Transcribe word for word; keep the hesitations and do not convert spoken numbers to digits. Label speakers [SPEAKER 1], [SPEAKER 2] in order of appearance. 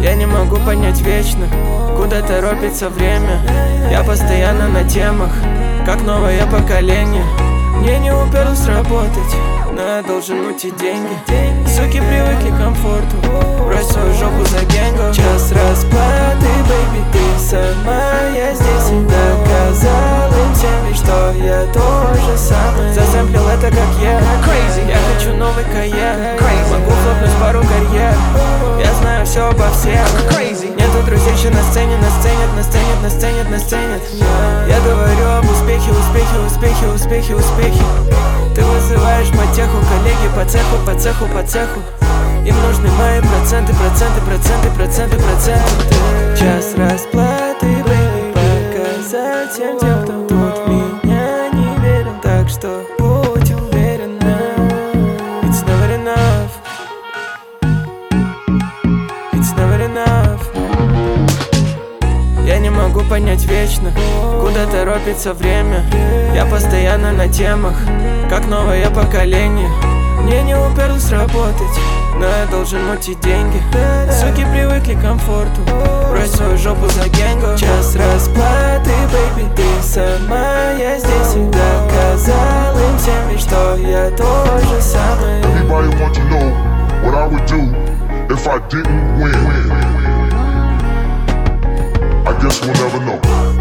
[SPEAKER 1] Я не могу понять вечно, куда торопится время. Я постоянно на темах, как новое поколение. Мне не уперлось работать, но я должен мутить деньги. Суки привыкли к комфорту, брось свою жопу за генгом. Час расплаты, бэйби, ты сама, я здесь и доказал им всем, ведь что я то же самое. Заземплил это как я, я хочу новый каен. Могу хлопнуть пару карьер, я знаю все обо всех. Нету друзей еще на сцене, на сцене, на сцене, на сцене, на сцене. Я говорю об успехе, успехе, успехе, успехе, успехе. Ты вызываешь матеху, коллеги по цеху, по цеху, по цеху. Им нужны мои проценты, проценты, проценты, проценты, проценты. Час расплаты, бэйби, показать всем тем, кто тут меня не верил. Так что будь уверена, it's never enough, it's never enough. Я не могу понять вечно, куда торопится время. Я постоянно на темах, как новое поколение. Мне не уперлось работать, но я должен мутить деньги. Суки привыкли к комфорту, брось свою жопу за генгом. Час расплаты, бэйби, ты сама, я здесь и доказал им всем, ведь что я то же самое.
[SPEAKER 2] Anybody want to know what I would do if I didn't win? I guess we'll never know.